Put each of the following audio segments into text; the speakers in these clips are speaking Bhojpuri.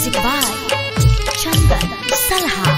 Music by Chandan Salha.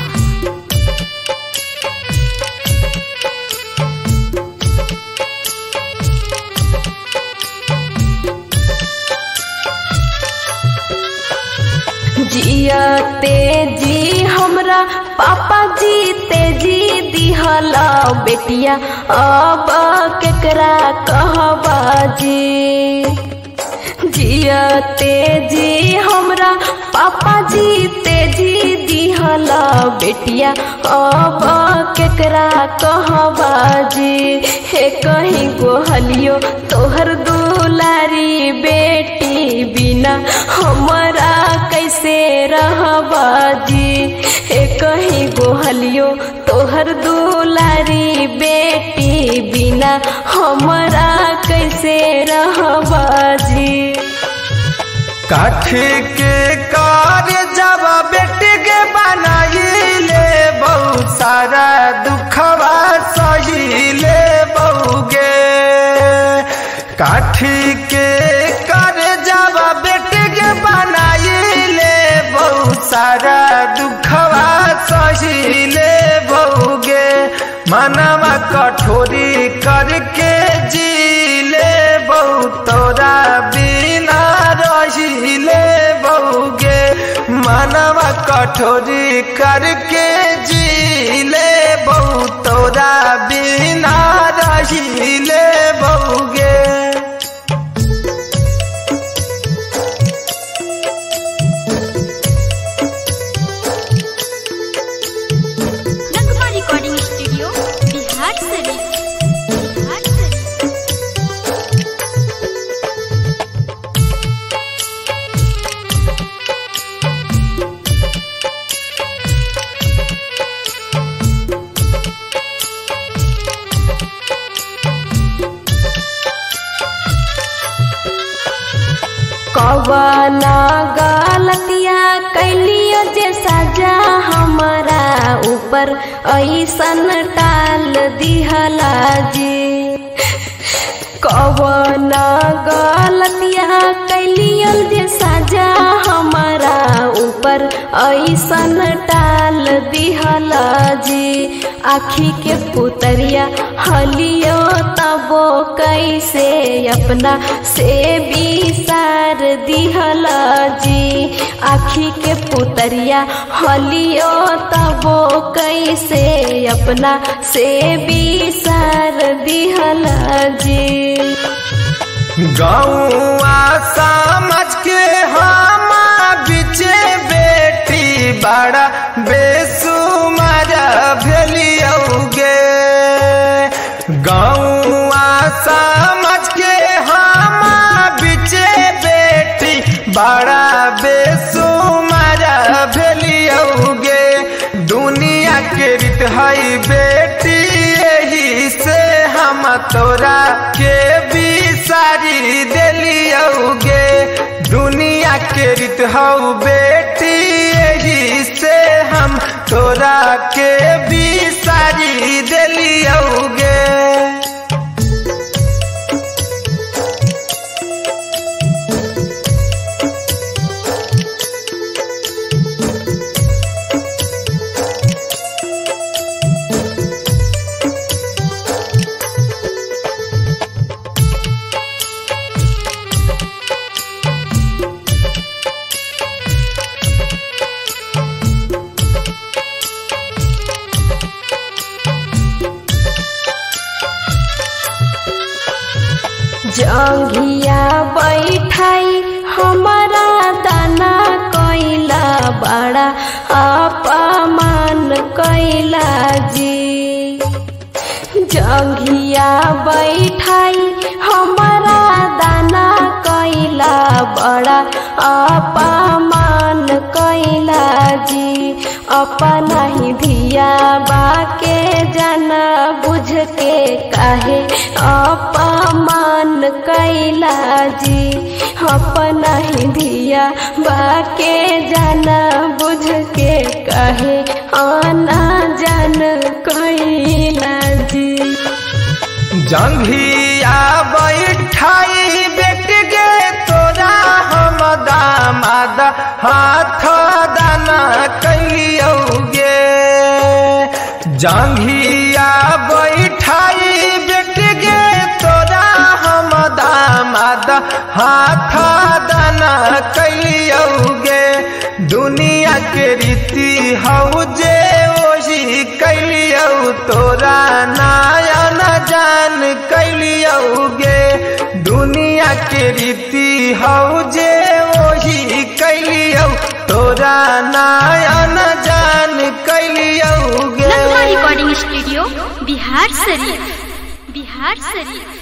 जिया तेजी हमरा पापा जी तेजी दिहला बेटिया अब केकरा कहबा जी। जिया तेजी हमरा पापा जी तेजी दिहला बेटिया अब केकरा कहबा जी। हे कहीं गोहलियो तोहर दुलारी बेटी बिना हमरा कैसे रहबा जी। हे कहीं गोहलियो तोहर दुलारी बेटी बिना हमरा कैसे रहबा जी। काठी के कार्य जब बेटी के बनाइले बहुत सारा दुखवा सहीले बहुगे। काठी के कार्य जब बेटी के बनाइले बहुत सारा दुखवा सहीले बहुगे। मनवा कठोरी करके जीले बहुत तोरा बिना रहीले बहुगे। मनवा कठोरी करके जीले बहुत तोरा बिना रहीले बहुगे। Recording studio Bihar Sharif. कवना गलतिया कैलियो जे सजा हमारा ऊपर ऐसन टाल दिहला जी। कवना गलतिया कैलियो जे सजा हमारा ऊपर ऐसन टाल दिहला जी। आखी के पुतरिया हलियो तबो कैसे अपना से बिसार दिहला जी। आखी के पुतरिया हलियो तबो कैसे अपना से बिसार दिहला जी। गौआ समझ के हम बिचे बेटी बड़ा बेसुमार भेलियोगे। गौआ समझ के हम बिचे बेटी बड़ा बेसुमार भेलियोगे। दुनिया के रीत है बेटी यही से हम तोरा के बिसारी देलियोगे। दुनिया के रीत हौ बेटी यही से हम तोरा के बिसारी देलियोगे। जंघिया बैठाई हमारा दाना कैला बड़ा अपमान कैला जी। जंघिया बैठाई हमारा दाना कैला बड़ा अपमान कैला जी। अपना ही धिया बाके जाना बुझ के काहे अपमान कैला जी। अपना ही धिया बाके जाना बुझ के काहे आना जान कैला जी। जंघिया बैठाई बेट गे तोरा हम दामाद हाथ जांघिया बैठाई बेटी गे तोरा हम दामाद हाथ दाना कैलियौगे दुनिया के रीति हौ जे ओही कैलियौ तोरा नायन जान कैलियौगे दुनिया के रीति हौ जे ओही कैलियौ तोरा नायन जान कैलियौगे। रिकॉर्डिंग स्टूडियो बिहार शरीफ।